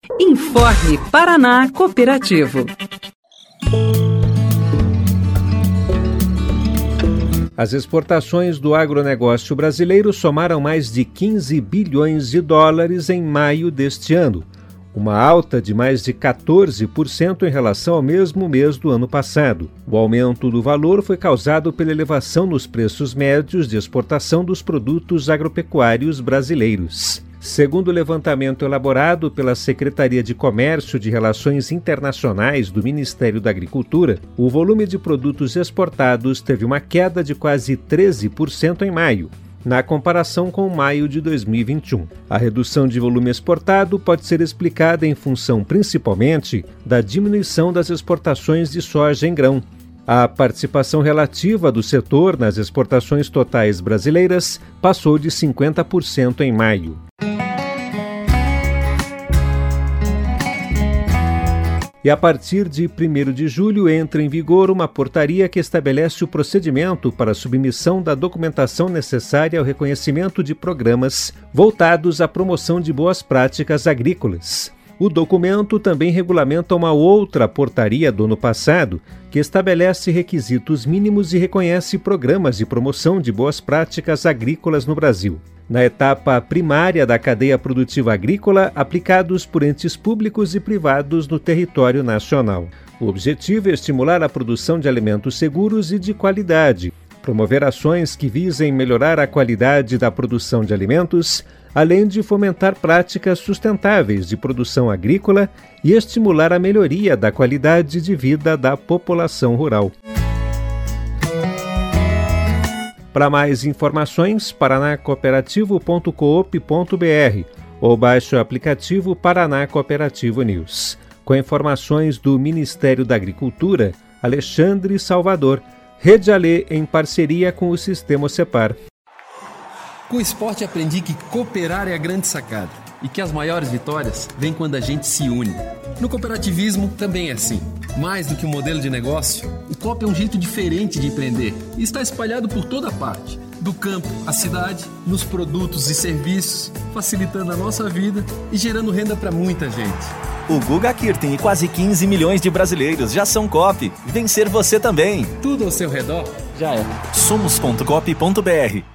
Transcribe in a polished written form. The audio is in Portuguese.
Informe Paraná Cooperativo. As exportações do agronegócio brasileiro somaram mais de 15 bilhões de dólares em maio deste ano, uma alta de mais de 14% em relação ao mesmo mês do ano passado. O aumento do valor foi causado pela elevação nos preços médios de exportação dos produtos agropecuários brasileiros. Segundo o levantamento elaborado pela Secretaria de Comércio de Relações Internacionais do Ministério da Agricultura, o volume de produtos exportados teve uma queda de quase 13% em maio, na comparação com maio de 2021. A redução de volume exportado pode ser explicada em função principalmente da diminuição das exportações de soja em grão. A participação relativa do setor nas exportações totais brasileiras passou de 50% em maio. E a partir de 1º de julho entra em vigor uma portaria que estabelece o procedimento para a submissão da documentação necessária ao reconhecimento de programas voltados à promoção de boas práticas agrícolas. O documento também regulamenta uma outra portaria do ano passado, que estabelece requisitos mínimos e reconhece programas de promoção de boas práticas agrícolas no Brasil, na etapa primária da cadeia produtiva agrícola, aplicados por entes públicos e privados no território nacional. O objetivo é estimular a produção de alimentos seguros e de qualidade, promover ações que visem melhorar a qualidade da produção de alimentos, além de fomentar práticas sustentáveis de produção agrícola e estimular a melhoria da qualidade de vida da população rural. Para mais informações, paranacooperativo.coop.br ou baixe o aplicativo Paraná Cooperativo News. Com informações do Ministério da Agricultura, Alexandre Salvador, Rede Alê em parceria com o Sistema Cepar. Com o esporte aprendi que cooperar é a grande sacada e que as maiores vitórias vêm quando a gente se une. No cooperativismo também é assim. Mais do que um modelo de negócio, o COP é um jeito diferente de empreender e está espalhado por toda parte, do campo à cidade, nos produtos e serviços, facilitando a nossa vida e gerando renda para muita gente. O Guga Kirten e quase 15 milhões de brasileiros já são COP. Vencer você também. Tudo ao seu redor já é. Somos.coop.br